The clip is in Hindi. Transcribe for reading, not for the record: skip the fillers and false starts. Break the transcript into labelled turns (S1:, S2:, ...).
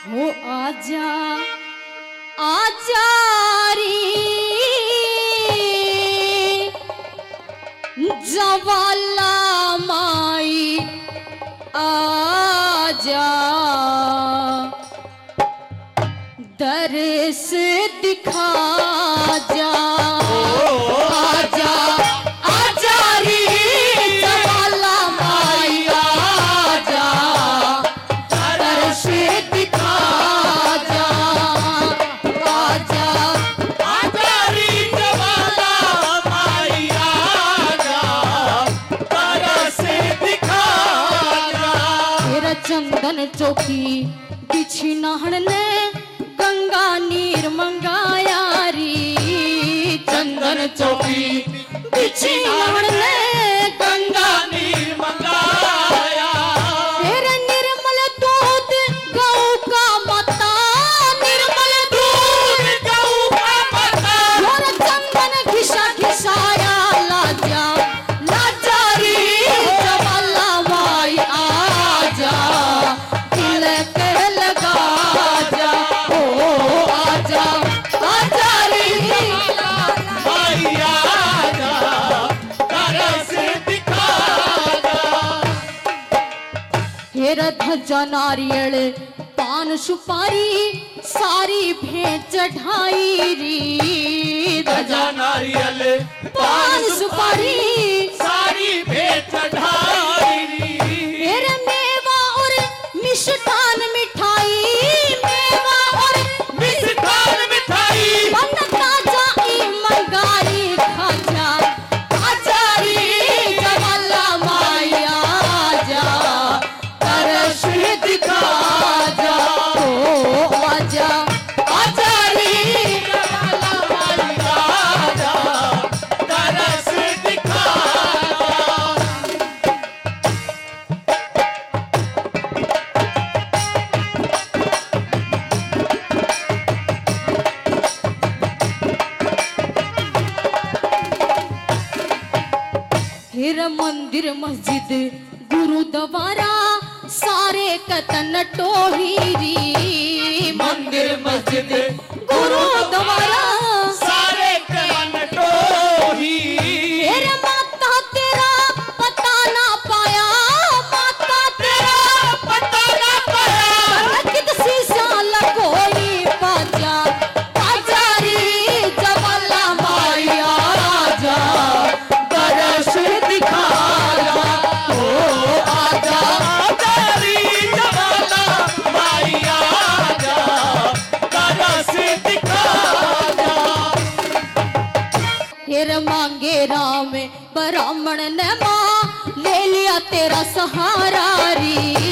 S1: हो आजा आजा रे जवाला माई आजा दर्श दिखा जा आजा आजा रे जवाला माई आजा दर्श दिखा जा आजा
S2: आजा रे जवाला माई आजा तरस दिखा जा।
S1: तेरा चंदन चौकी बिछी नहण ने गंगा नीर मंगाया री
S2: चंदन चौकी बिछी नहण ने गंगा नीर मंगाया।
S1: तेरे निर्मल दूध गौ का मता निर्मल दूध
S2: गऊ का पता
S1: और चंदन घिसा घिसाया लाजा लाजा रे जवाला माई आजा तिलक लगा जा ओ आजा आजा रे
S2: माई आजा तरस दिखा जा।
S1: हेरा ध्वजा नारियल पान सुपारी सारी भेंट चढ़ाई री
S2: ध्वजा नारियल
S1: पान सुपारी
S2: सारी भेंट चढ़ाई री।
S1: हेरा मेवा और मिष्ठान मिठाई मेवा और
S2: मिष्ठान मिठाई
S1: मन ताजा ई मंगाई खाजा आजा रे जवाला माई आजा तरस दिखा जा ओ आजा आजा रे
S2: जवाला माई आजा तरस दिखा जा।
S1: फिर मंदिर मस्जिद गुरुद्वारा सारे कतन टोहीरी
S2: मंदिर मस्जिद
S1: गुरुद्वारा
S2: सारे कन टोही।
S1: फिर माता तेरा पता ना पाया माता तेरा
S2: पता ना पाया
S1: कित शीशा लगोई पाजा आजा रे जवाला माई आजा दर्श दिखा जा ओ आजा
S2: आजा रे जवाला माई आजा तरस दिखा जा।
S1: फिर मांगे राम ब्राह्मण ने माँ ले लिया तेरा सहारा री